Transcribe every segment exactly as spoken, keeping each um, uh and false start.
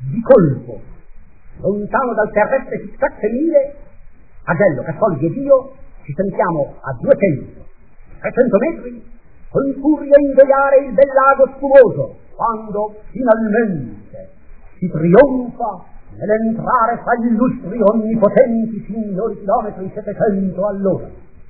di colpo, lontano dal terrestre chissà che mille, Agello, Cassoldi ed io ci sentiamo a duecento trecento metri con furia ingoiare il bel lago spumoso, quando finalmente si trionfa nell'entrare fra gli illustri onnipotenti signori chilometri settecento all'ora.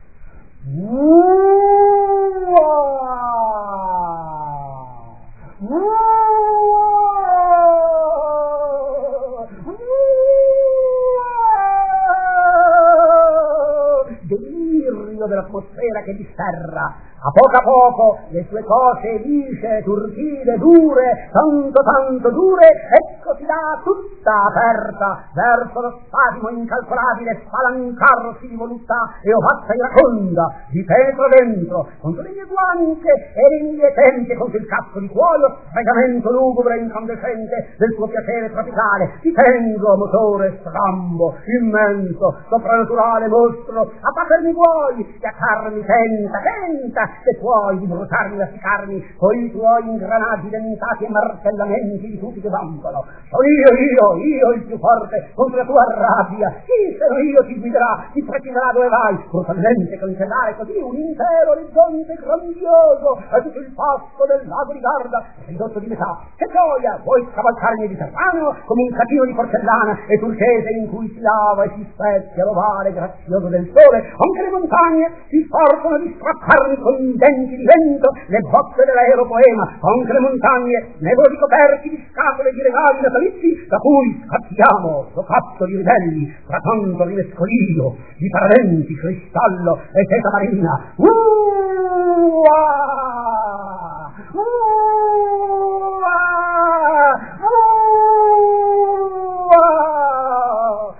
Delirio dell'atmosfera che disterra a poco a poco le sue cose lisce, turchide, dure, tanto tanto dure, ecco si dà tutta aperta verso lo spasimo incalcolabile spalancarsi di voluttà e opaca iraconda di petro dentro, contro le mie guance e le mie tempie, contro il casco di cuoio, fregamento lugubre e incandescente del suo piacere tropicale, ti tengo, motore strambo, immenso, soprannaturale mostro, a battermi vuoi, schiacciarmi tenta, tenta, se puoi di bruciarmi, lascicarmi con i tuoi ingranaggi dentati e martellamenti di tutti che bambano. Sono io, io, io il più forte contro la tua rabbia. Sì, se no io ti guiderà, ti preciserà dove vai, brutalmente cancellare così un intero orizzonte grandioso e tutto il passo del lago di Garda ridotto di metà. Che gioia! Vuoi scavalcare il Mediterraneo come un catino di porcellana e turchese in cui si lava e si spezia l'ovale grazioso del sole. Anche le montagne si sforzano di strapparmi con i denti di vento le bozze dell'aeropoema, anche le montagne nevoli coperti di scatole di regali natalizi da cui scattiamo socazzoli di ribelli fra tanto rimescolio di paraventi, cristallo e teta marina. Uh-ah! Uh-ah!